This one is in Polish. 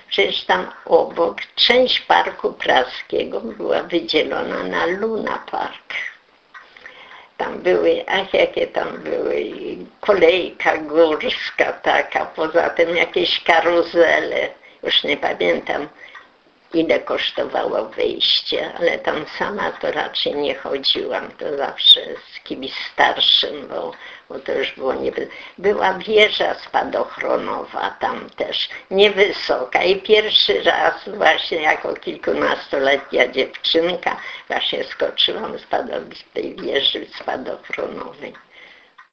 Przecież tam obok część Parku Praskiego była wydzielona na Luna Park. Tam były, jakie tam były, kolejka górska taka, poza tym jakieś karuzele, już nie pamiętam ile kosztowało wejście, ale tam sama to raczej nie chodziłam, to zawsze z kimś starszym, bo to już było Była wieża spadochronowa tam też, niewysoka i pierwszy raz właśnie jako kilkunastoletnia dziewczynka właśnie skoczyłam z tej wieży spadochronowej.